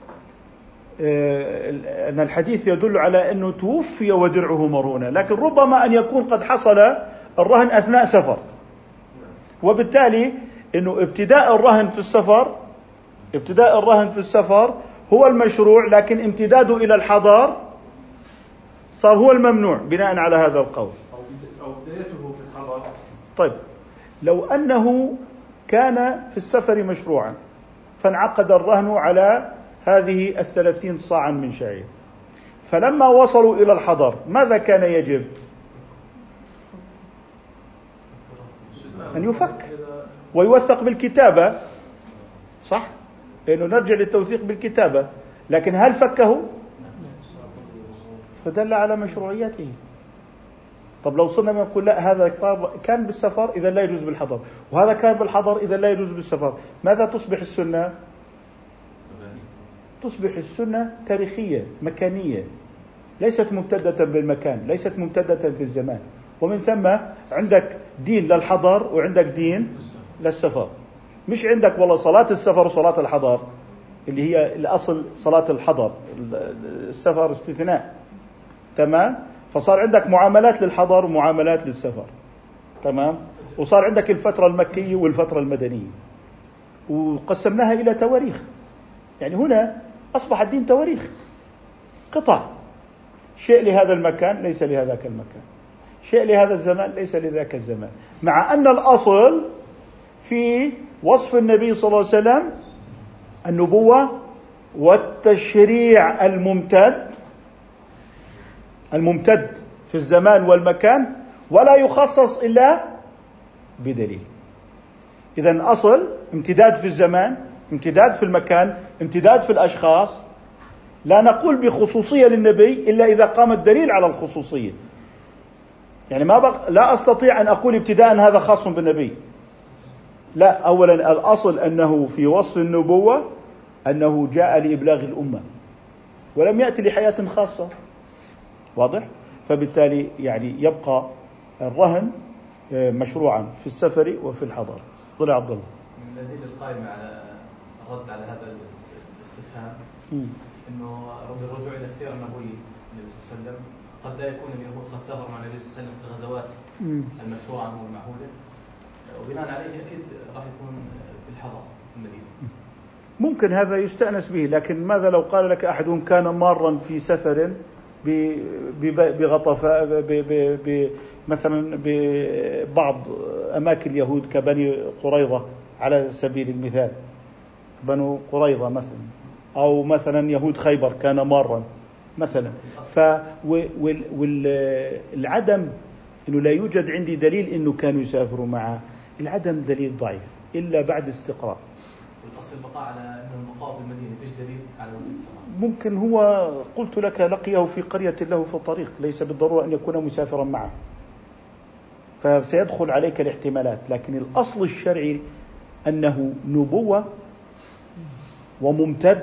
أن الحديث يدل على أنه توفي ودرعه مرهونة، لكن ربما أن يكون قد حصل الرهن أثناء سفر، وبالتالي أنه ابتداء الرهن في السفر هو المشروع، لكن امتداده إلى الحضر صار هو الممنوع بناء على هذا القول، أو بدايته في الحضر. طيب لو أنه كان في السفر مشروعا فانعقد الرهن على هذه 30 صاعا من شعير، فلما وصلوا إلى الحضر ماذا كان يجب؟ أن يفك ويوثق بالكتابة، صح؟ لأنه نرجع للتوثيق بالكتابة، لكن هل فكه؟ فدل على مشروعيته. طب لو صرنا نقول لا هذا كان بالسفر إذا لا يجوز بالحضر، وهذا كان بالحضر إذا لا يجوز بالسفر، ماذا تصبح السنة؟ تصبح السنة تاريخية مكانية، ليست ممتدة بالمكان، ليست ممتدة في الزمان، ومن ثم عندك دين للحضر وعندك دين للسفر. مش عندك والله صلاة السفر وصلاة الحضر اللي هي الأصل صلاة الحضر، السفر استثناء، تمام؟ فصار عندك معاملات للحضر ومعاملات للسفر، تمام؟ وصار عندك الفترة المكية والفترة المدنية، وقسمناها إلى تواريخ. يعني هنا أصبح الدين تواريخ، قطع، شيء لهذا المكان ليس لهذاك المكان، شيء لهذا الزمان ليس لذاك الزمان، مع أن الأصل في وصف النبي صلى الله عليه وسلم النبوة والتشريع الممتد في الزمان والمكان، ولا يخصص إلا بدليل. إذن أصل امتداد في الزمان، امتداد في المكان، امتداد في الأشخاص. لا نقول بخصوصية للنبي إلا إذا قام الدليل على الخصوصية. يعني لا أستطيع أن أقول ابتداء هذا خاص بالنبي، لا، أولا الأصل أنه في وصف النبوة أنه جاء لإبلاغ الأمة ولم يأتي لحياة خاصة، واضح؟ فبالتالي يعني يبقى الرهن مشروعا في السفر وفي الحضر. طلع عبد الله. من الأدلة القائمة على الرد على هذا الاستفهام إنه الرجوع إلى السيرة النبوية النبي صلى الله عليه وسلم، قد لا يكون اليهود قد سافروا مع النبي صلى الله عليه وسلم في الغزوات المشروعة والمعهودة، وبناء عليه أكيد راح يكون في الحضر في المدينة. ممكن هذا يستأنس به، لكن ماذا لو قال لك أحدهم كان مارا في سفر بغطفاء مثلا ببعض أماكن اليهود كبني قريظة على سبيل المثال، بنو قريظة مثلا، أو مثلا يهود خيبر كان مارا مثلا. والعدم إنه لا يوجد عندي دليل إنه كانوا يسافروا معه، العدم دليل ضعيف إلا بعد استقراء. والأصل البقاء على أنه البقاء في المدينة، فيش دليل على وجود السفر. ممكن هو قلت لك لقيه في قرية له في الطريق، ليس بالضرورة أن يكون مسافرا معه، فسيدخل عليك الاحتمالات، لكن الأصل الشرعي أنه نبوة وممتد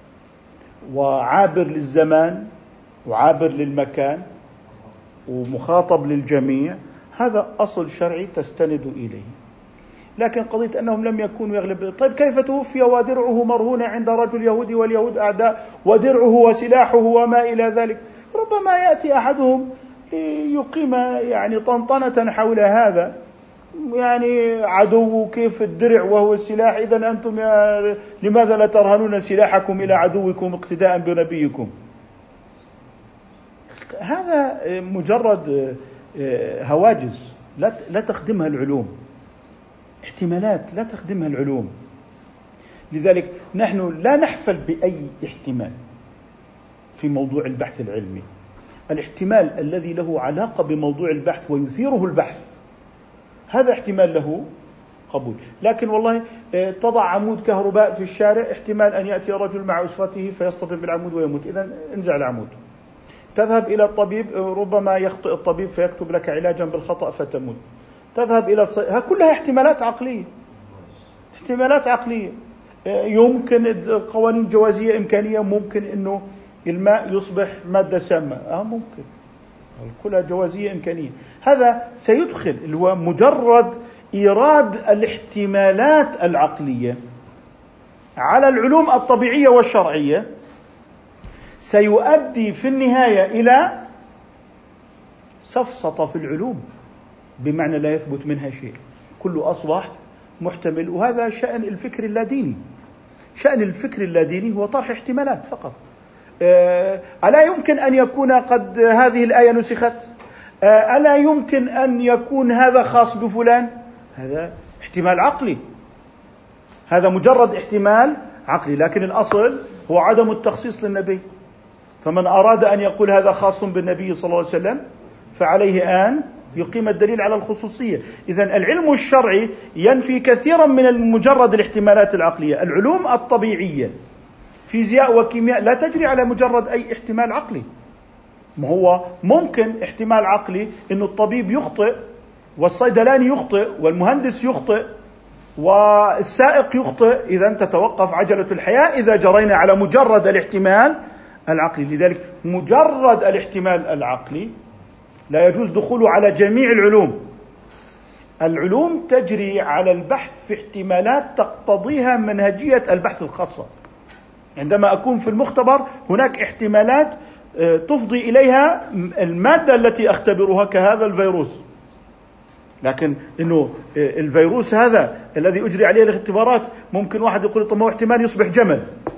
وعابر للزمان وعابر للمكان ومخاطب للجميع، هذا أصل شرعي تستند إليه. لكن قضية أنهم لم يكونوا يغلب، طيب كيف توفي ودرعه مرهونة عند رجل يهودي واليهود أعداء ودرعه وسلاحه وما إلى ذلك؟ ربما يأتي أحدهم يقيم يعني طنطنة حول هذا، يعني عدو كيف الدرع وهو السلاح، إذن أنتم لماذا لا ترهنون سلاحكم إلى عدوكم اقتداء بنبيكم؟ هذا مجرد هواجس لا تخدمها العلوم، احتمالات لا تخدمها العلوم. لذلك نحن لا نحفل بأي احتمال في موضوع البحث العلمي. الاحتمال الذي له علاقة بموضوع البحث ويثيره البحث هذا احتمال له قبول. لكن والله تضع عمود كهرباء في الشارع، احتمال أن يأتي رجل مع أسرته فيصطدم بالعمود ويموت، إذن انزع العمود. تذهب إلى الطبيب، ربما يخطئ الطبيب فيكتب لك علاجا بالخطأ فتموت. تذهب إلى كلها احتمالات عقلية، احتمالات عقلية. يمكن قوانين جوازية إمكانية، ممكن أنه الماء يصبح مادة سامة، ممكن، كلها جوازية إمكانية. هذا سيدخل اللي هو مجرد إيراد الاحتمالات العقلية على العلوم الطبيعية والشرعية سيؤدي في النهاية إلى سفسطة في العلوم، بمعنى لا يثبت منها شيء، كله أصبح محتمل. وهذا شأن الفكر اللاديني. شأن الفكر اللاديني هو طرح احتمالات فقط. ألا يمكن أن يكون قد هذه الآية نسخت؟ ألا يمكن أن يكون هذا خاص بفلان؟ هذا احتمال عقلي، هذا مجرد احتمال عقلي، لكن الأصل هو عدم التخصيص للنبي. فمن أراد أن يقول هذا خاص بالنبي صلى الله عليه وسلم فعليه أن يقيم الدليل على الخصوصية. إذن العلم الشرعي ينفي كثيرا من مجرد الاحتمالات العقلية. العلوم الطبيعية فيزياء وكيمياء لا تجري على مجرد أي احتمال عقلي. ما هو ممكن احتمال عقلي إنه الطبيب يخطئ والصيدلاني يخطئ والمهندس يخطئ والسائق يخطئ، إذن تتوقف عجلة الحياة إذا جرينا على مجرد الاحتمال العقلي. لذلك مجرد الاحتمال العقلي لا يجوز دخوله على جميع العلوم. العلوم تجري على البحث في احتمالات تقتضيها منهجية البحث الخاصة. عندما أكون في المختبر هناك احتمالات تفضي إليها المادة التي أختبرها كهذا الفيروس، لكن إنه الفيروس هذا الذي أجري عليه الاختبارات ممكن واحد يقول طب ما هو احتمال يصبح جمل،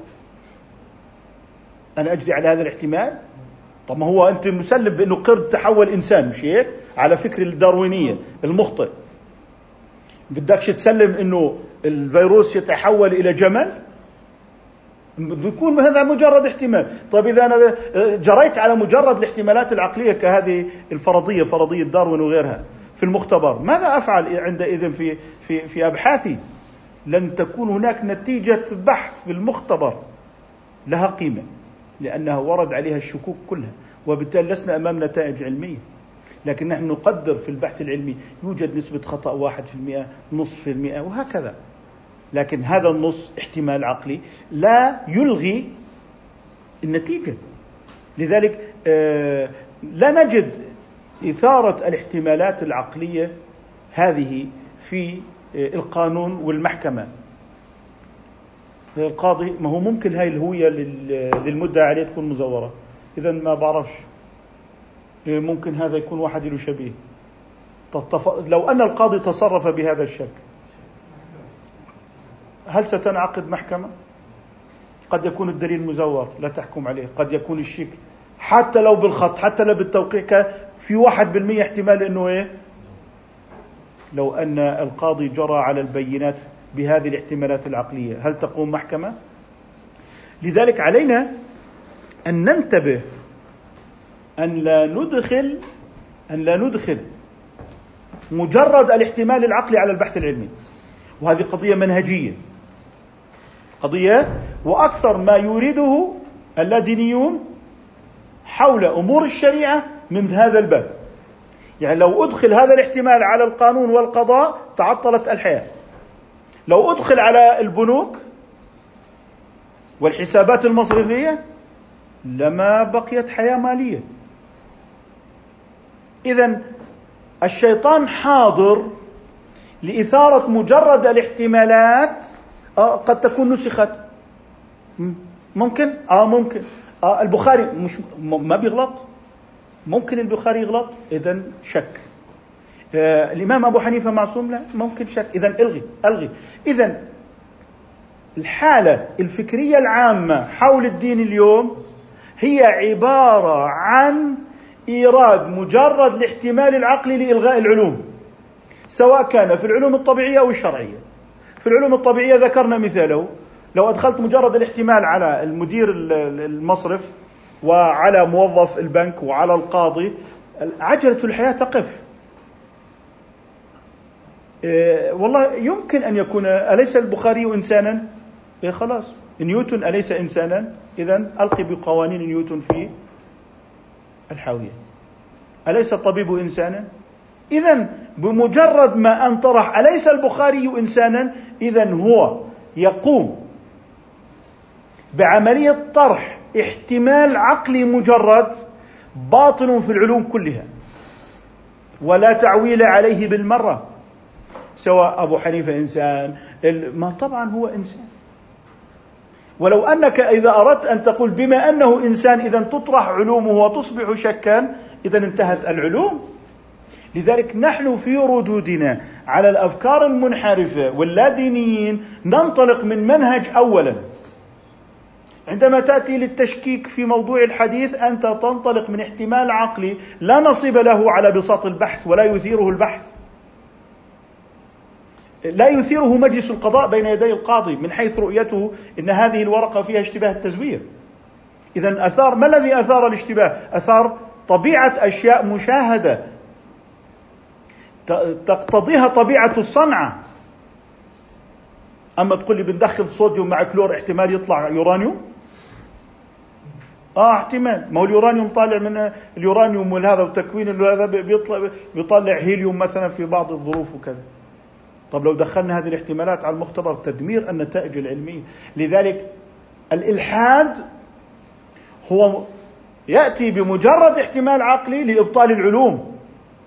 أنا أجري على هذا الاحتمال؟ طب ما هو أنت مسلم بأنه قرد تحول إنسان، مش هيك؟ على فكر الداروينية المخطئ بدكش تسلم أنه الفيروس يتحول إلى جمل؟ بيكون هذا مجرد احتمال. طيب إذا أنا جريت على مجرد الاحتمالات العقلية كهذه الفرضية، فرضية داروين وغيرها في المختبر، ماذا أفعل عندئذ في أبحاثي؟ لن تكون هناك نتيجة بحث في المختبر لها قيمة، لأنها ورد عليها الشكوك كلها، وبالتالي لسنا أمام نتائج علمية. لكن نحن نقدر في البحث العلمي يوجد نسبة خطأ 1%، 0.5%، وهكذا. لكن هذا النص احتمال عقلي لا يلغي النتيجة. لذلك لا نجد إثارة الاحتمالات العقلية هذه في القانون والمحكمة. القاضي ما هو ممكن هاي الهوية للمدعي عليه تكون مزورة، إذا ما بعرفش، ممكن هذا يكون واحد له شبيه. لو أن القاضي تصرف بهذا الشكل هل ستنعقد محكمة؟ قد يكون الدليل مزور لا تحكم عليه، قد يكون الشكل حتى لو بالخط حتى لو بالتوقيع في 1% احتمال أنه لو أن القاضي جرى على البينات بهذه الاحتمالات العقلية هل تقوم محكمة؟ لذلك علينا أن ننتبه أن لا ندخل مجرد الاحتمال العقلي على البحث العلمي. وهذه قضية منهجية، قضية وأكثر ما يريده اللادينيون حول أمور الشريعة من هذا الباب. يعني لو أدخل هذا الاحتمال على القانون والقضاء تعطلت الحياة. لو أدخل على البنوك والحسابات المصرفية لما بقيت حياة مالية. إذن الشيطان حاضر لإثارة مجرد الاحتمالات. قد تكون نسخت، ممكن ممكن البخاري مش ما بيغلط، ممكن البخاري يغلط، إذن شك. الإمام أبو حنيفة معصوم، لا ممكن شك، إذن ألغي. إذن الحالة الفكرية العامة حول الدين اليوم هي عبارة عن إيراد مجرد الاحتمال العقلي لإلغاء العلوم، سواء كان في العلوم الطبيعية أو الشرعية. في العلوم الطبيعية ذكرنا مثاله، لو أدخلت مجرد الاحتمال على المدير المصرف وعلى موظف البنك وعلى القاضي، عجلة الحياة تقف. والله يمكن أن يكون، أليس البخاري إنسانا؟ خلاص، نيوتن أليس إنسانا؟ إذن ألقي بقوانين نيوتن في الحاوية. أليس الطبيب إنسانا؟ إذن بمجرد ما أن طرح أليس البخاري إنسانا، إذن هو يقوم بعملية طرح احتمال عقلي مجرد باطن في العلوم كلها، ولا تعويل عليه بالمرة. سواء أبو حنيفة إنسان، ما طبعا هو إنسان. ولو أنك إذا أردت أن تقول بما أنه إنسان إذن تطرح علومه وتصبح شكا، إذن انتهت العلوم. لذلك نحن في ردودنا على الأفكار المنحرفة واللادينيين ننطلق من منهج. أولا، عندما تأتي للتشكيك في موضوع الحديث أنت تنطلق من احتمال عقلي لا نصيب له على بساط البحث، ولا يثيره البحث، لا يثيره مجلس القضاء بين يدي القاضي من حيث رؤيته إن هذه الورقة فيها اشتباه التزوير. إذن أثار، ما الذي أثار الاشتباه؟ أثار طبيعة أشياء مشاهدة تقتضيها طبيعة الصنعة. أما تقول لي بندخل صوديوم مع كلور احتمال يطلع يورانيوم؟ احتمال. ما هو اليورانيوم طالع من اليورانيوم والهذا وتكوين هذا بيطلع هيليوم مثلا في بعض الظروف وكذا. طب لو دخلنا هذه الاحتمالات على المختبر تدمير النتائج العلمية. لذلك الإلحاد هو يأتي بمجرد احتمال عقلي لإبطال العلوم.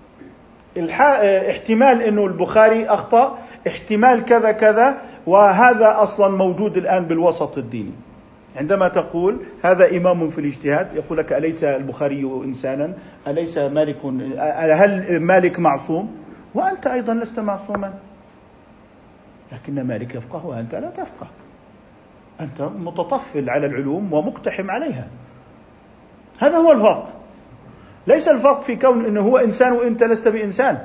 احتمال أنه البخاري أخطأ، احتمال كذا كذا، وهذا أصلا موجود الآن بالوسط الديني. عندما تقول هذا إمام في الاجتهاد، يقول لك أليس البخاري إنسانا؟ أليس مالك؟ هل مالك معصوم؟ وأنت أيضا لست معصوما، لكن مالك يفقه وأنت لا تفقه. أنت متطفل على العلوم ومقتحم عليها. هذا هو الفرق. ليس الفرق في كون أنه هو إنسان وأنت لست بإنسان.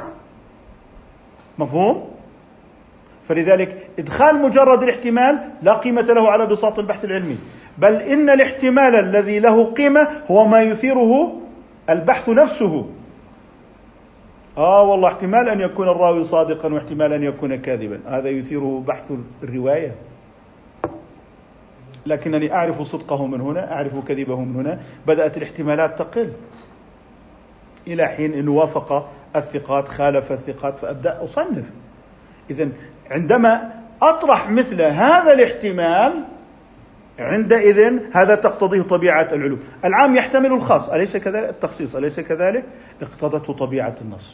مفهوم؟ فلذلك إدخال مجرد الاحتمال لا قيمة له على بساط البحث العلمي، بل إن الاحتمال الذي له قيمة هو ما يثيره البحث نفسه. والله احتمال أن يكون الراوي صادقا واحتمال أن يكون كاذبا، هذا يثيره بحث الرواية. لكنني أعرف صدقه من هنا، أعرف كذبه من هنا، بدأت الاحتمالات تقل إلى حين أنه وافق الثقات، خالف الثقات، فأبدأ أصنف. إذن عندما أطرح مثل هذا الاحتمال عندئذ هذا تقتضيه طبيعة العلوم. العام يحتمل الخاص، أليس كذلك؟ التخصيص أليس كذلك؟ اقتضته طبيعة النص.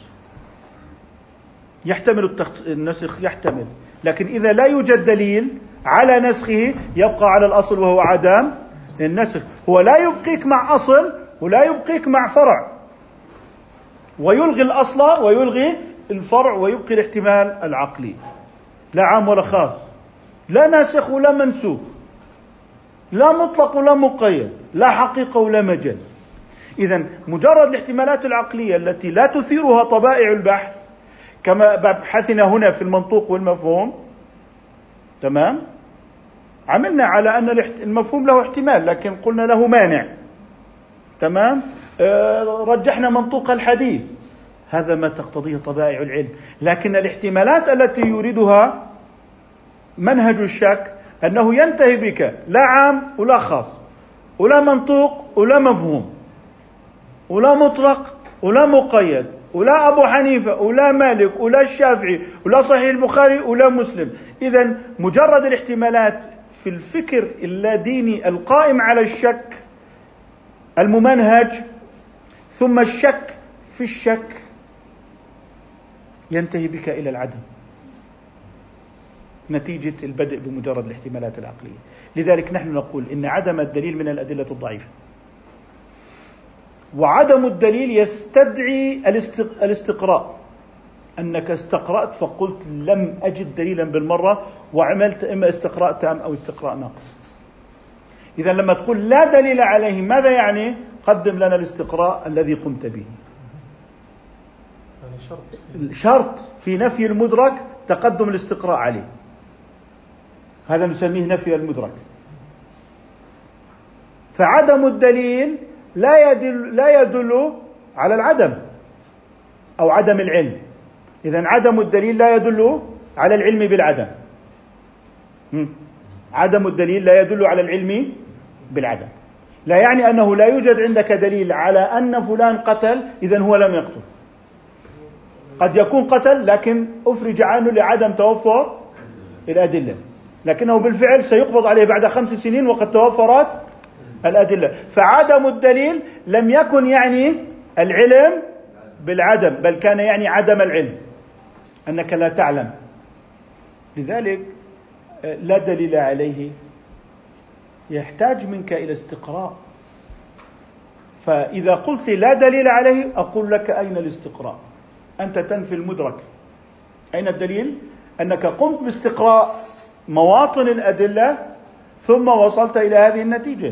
يحتمل النسخ، يحتمل، لكن إذا لا يوجد دليل على نسخه يبقى على الأصل وهو عدم النسخ. هو لا يبقيك مع أصل ولا يبقيك مع فرع، ويلغي الأصل ويلغي الفرع ويبقي الاحتمال العقلي. لا عام ولا خاص، لا ناسخ ولا منسوخ، لا مطلق ولا مقيد، لا حقيقة ولا مجاز. إذن مجرد الاحتمالات العقلية التي لا تثيرها طبائع البحث، كما بحثنا هنا في المنطوق والمفهوم، تمام، عملنا على أن المفهوم له احتمال لكن قلنا له مانع، تمام، رجحنا منطوق الحديث، هذا ما تقتضيه طبائع العلم. لكن الاحتمالات التي يريدها منهج الشك أنه ينتهي بك لا عام ولا خاص ولا منطوق ولا مفهوم ولا مطلق ولا مقيد ولا أبو حنيفة ولا مالك ولا الشافعي ولا صحيح البخاري ولا مسلم. إذن مجرد الاحتمالات في الفكر اللاديني القائم على الشك الممنهج، ثم الشك في الشك، ينتهي بك إلى العدم نتيجة البدء بمجرد الاحتمالات العقلية. لذلك نحن نقول إن عدم الدليل من الأدلة الضعيفة، وعدم الدليل يستدعي الاستقراء، أنك استقرأت فقلت لم أجد دليلا بالمرة وعملت إما استقراء تام أو استقراء ناقص. إذا لما تقول لا دليل عليه ماذا يعني؟ قدم لنا الاستقراء الذي قمت به. شرط في نفي المدرك تقدم الاستقراء عليه، هذا نسميه نفي المدرك. فعدم الدليل لا يدل على العدم أو عدم العلم. إذن عدم الدليل لا يدل على العلم بالعدم. عدم الدليل لا يدل على العلم بالعدم، لا يعني أنه لا يوجد عندك دليل على أن فلان قتل إذن هو لم يقتل. قد يكون قتل لكن أفرج عنه لعدم توفر الأدلة، لكنه بالفعل سيقبض عليه بعد 5 سنين وقد توفرت الأدلة. فعدم الدليل لم يكن يعني العلم بالعدم، بل كان يعني عدم العلم، أنك لا تعلم. لذلك لا دليل عليه يحتاج منك إلى استقراء. فإذا قلت لا دليل عليه أقول لك أين الاستقراء؟ أنت تنفي المدرك، أين الدليل؟ أنك قمت باستقراء مواطن الأدلة ثم وصلت إلى هذه النتيجة.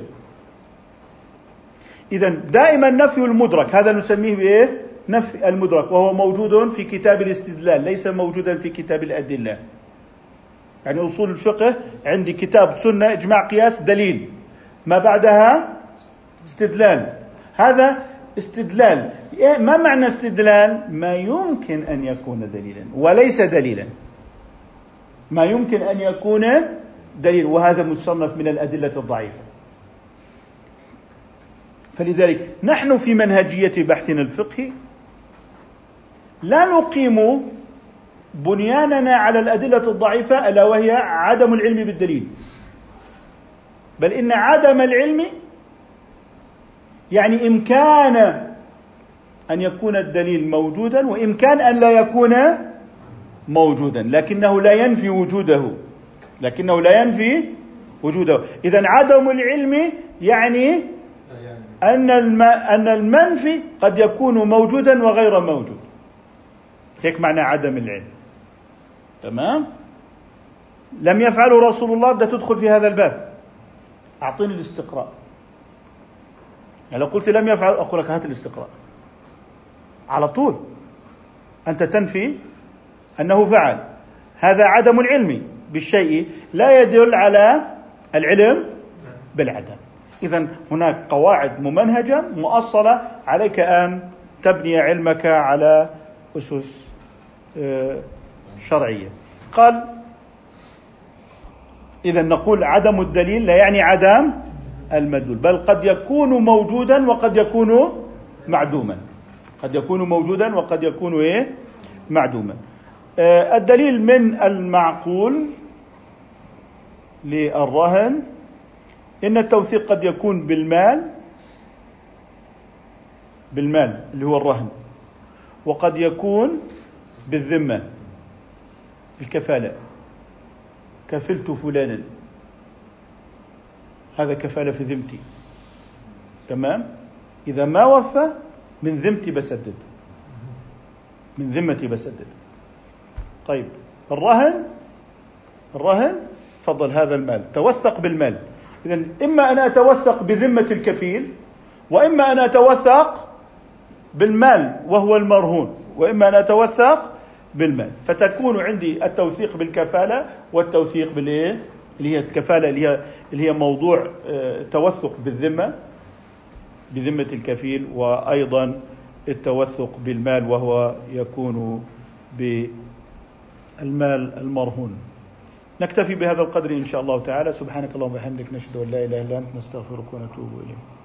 إذن دائما نفي المدرك هذا نسميه بإيه؟ نفي المدرك، وهو موجود في كتاب الاستدلال ليس موجودا في كتاب الأدلة. يعني أصول الفقه عندي كتاب سنة إجماع قياس دليل، ما بعدها استدلال. هذا استدلال. ما معنى استدلال؟ ما يمكن أن يكون دليلا وليس دليلا، ما يمكن أن يكون دليل، وهذا مصنف من الأدلة الضعيفة. فلذلك نحن في منهجية بحثنا الفقهي لا نقيم بنياننا على الأدلة الضعيفة ألا وهي عدم العلم بالدليل، بل إن عدم العلم يعني إمكان أن يكون الدليل موجودا وإمكان أن لا يكون موجودا، لكنه لا ينفي وجوده. إذن عدم العلم يعني أن المنفي قد يكون موجودا وغير موجود، هيك معنى عدم العلم. تمام؟ لم يفعله رسول الله، بدأ تدخل في هذا الباب، أعطيني الاستقراء. يعني لو قلت لم يفعل أقول لك هات الاستقراء على طول. أنت تنفي أنه فعل، هذا عدم العلم بالشيء لا يدل على العلم بالعدم. إذن هناك قواعد ممنهجة مؤصلة، عليك أن تبني علمك على أسس شرعية. قال إذن نقول عدم الدليل لا يعني عدم المدلول، بل قد يكون موجودا وقد يكون معدوما، قد يكون موجودا وقد يكون معدوما. الدليل من المعقول للرهن إن التوثيق قد يكون بالمال اللي هو الرهن، وقد يكون بالذمة، الكفالة، كفلت فلانا، هذا كفالة في ذمتي. تمام؟ إذا ما وفى من ذمتي بسدد، من ذمتي بسدد. طيب الرهن تفضل هذا المال، توثق بالمال. إذن إما أن أتوثق بذمة الكفيل، وإما أن أتوثق بالمال وهو المرهون، وإما أن أتوثق بالمال. فتكون عندي التوثيق بالكفالة والتوثيق بالإيه اللي هي الكفالة اللي هي موضوع توثق بذمة الكفيل، وأيضا التوثق بالمال وهو يكون بالمال المرهون. نكتفي بهذا القدر إن شاء الله تعالى. سبحانك اللهم وبحمدك، نشهد أن لا إله إلا أنت، نستغفرك ونتوب إليك.